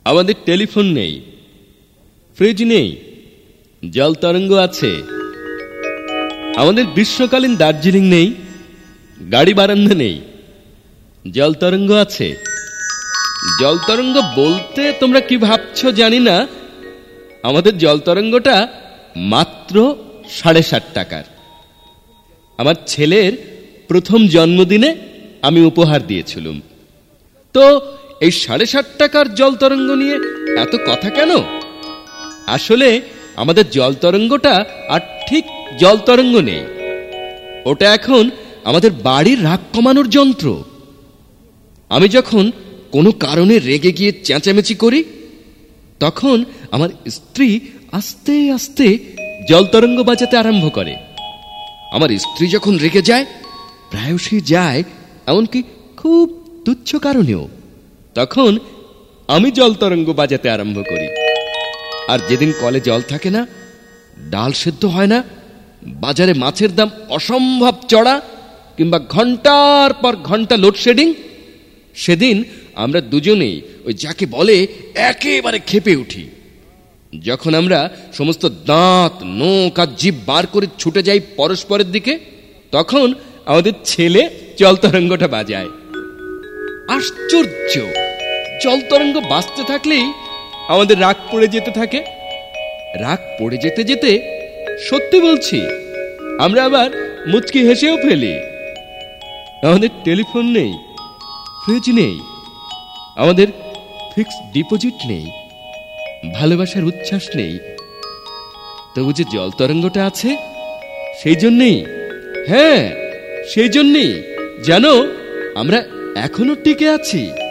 আমাদের টেলিফোন নেই, ফ্রিজ নেই, জল তরঙ্গ আছে। আমাদের গ্রীষ্মকালীন দার্জিলিং নেই, গাড়ি বারান্দা নেই, জল তরঙ্গ আছে। জল তরঙ্গ বলতে তোমরা কি ভাবছো জানি না, আমাদের জল তরঙ্গটা মাত্র 7.5 টাকার। আমার ছেলের প্রথম জন্মদিনে আমি উপহার দিয়েছিলাম। তো এই 7.5 টাকার জল তরঙ্গ নিয়ে এত কথা কেন? আসলে আমাদের জল তরঙ্গটা আর ঠিক জল তরঙ্গ নেই, ওটা এখন আমাদের বাড়ির রাগ কমানোর যন্ত্র। আমি যখন কোনো কারণে রেগে গিয়ে চেঁচামেচি করি, তখন আমার স্ত্রী আস্তে আস্তে জল তরঙ্গ বাজাতে আরম্ভ করে। আমার স্ত্রী যখন রেগে যায়, প্রায়শই যায় এমনকি খুব তুচ্ছ কারণেও, তখন আমি জল তরঙ্গ বাজাতে আরম্ভ করি। আর যেদিন কলে জল থাকে না, ডাল সেদ্ধ হয় না, বাজারে মাছের দাম অসম্ভব চড়া, কিংবা ঘন্টার পর ঘন্টা লোডশেডিং, সেদিন আমরা দুজনেই ওই যাকে বলে একেবারে ক্ষেপে উঠি। যখন আমরা সমস্ত দাঁত, নখ আর জিভ বার করে ছুটে যাই পরস্পরের দিকে, তখন আমাদের ছেলে জল তরঙ্গটা বাজায়। আশ্চর্য, জল তরঙ্গ বাজতে থাকলেই আমাদের রাগ পড়ে যেতে থাকে। রাগ পড়ে যেতে যেতে, সত্যি বলছি, আমরা আবার মুচকি হেসেও ফেলি। আমাদের টেলিফোন নেই, ফ্রিজ নেই, আমাদের ফিক্সড ডিপোজিট নেই, ভালোবাসার উচ্ছ্বাস নেই, তবু যে জল তরঙ্গটা আছে, সেই জন্যেই, হ্যাঁ সেই জন্যেই যেন আমরা এখনো টিকে আছি।